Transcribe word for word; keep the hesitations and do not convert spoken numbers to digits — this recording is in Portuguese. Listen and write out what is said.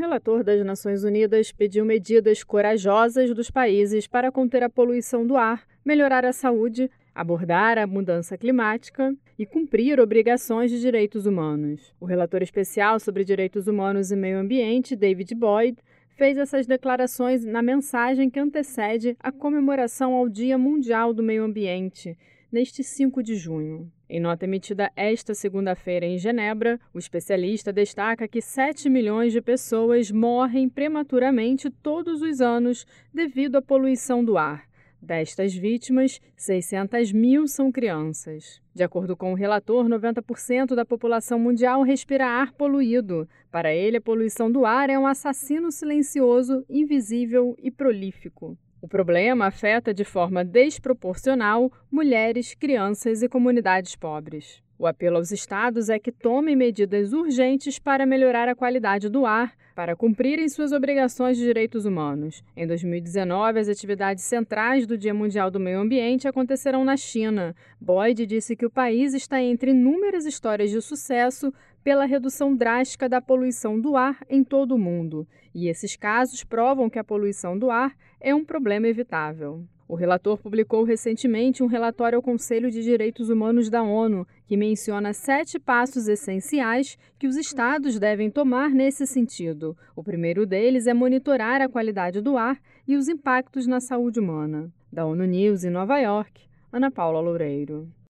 relator das Nações Unidas pediu medidas corajosas dos países para conter a poluição do ar, melhorar a saúde, abordar a mudança climática e cumprir obrigações de direitos humanos. O relator especial sobre direitos humanos e meio ambiente, David Boyd, fez essas declarações na mensagem que antecede a comemoração ao Dia Mundial do Meio Ambiente, neste cinco de junho. Em nota emitida esta segunda-feira em Genebra, o especialista destaca que sete milhões de pessoas morrem prematuramente todos os anos devido à poluição do ar. Destas vítimas, seiscentas mil são crianças. De acordo com o relator, noventa por cento da população mundial respira ar poluído. Para ele, a poluição do ar é um assassino silencioso, invisível e prolífico. O problema afeta de forma desproporcional mulheres, crianças e comunidades pobres. O apelo aos estados é que tomem medidas urgentes para melhorar a qualidade do ar, para cumprirem suas obrigações de direitos humanos. Em dois mil e dezenove, as atividades centrais do Dia Mundial do Meio Ambiente acontecerão na China. Boyd disse que o país está entre inúmeras histórias de sucesso pela redução drástica da poluição do ar em todo o mundo. E esses casos provam que a poluição do ar é um problema evitável. O relator publicou recentemente um relatório ao Conselho de Direitos Humanos da ONU, que menciona sete passos essenciais que os estados devem tomar nesse sentido. O primeiro deles é monitorar a qualidade do ar e os impactos na saúde humana. Da ONU News em Nova York, Ana Paula Loureiro.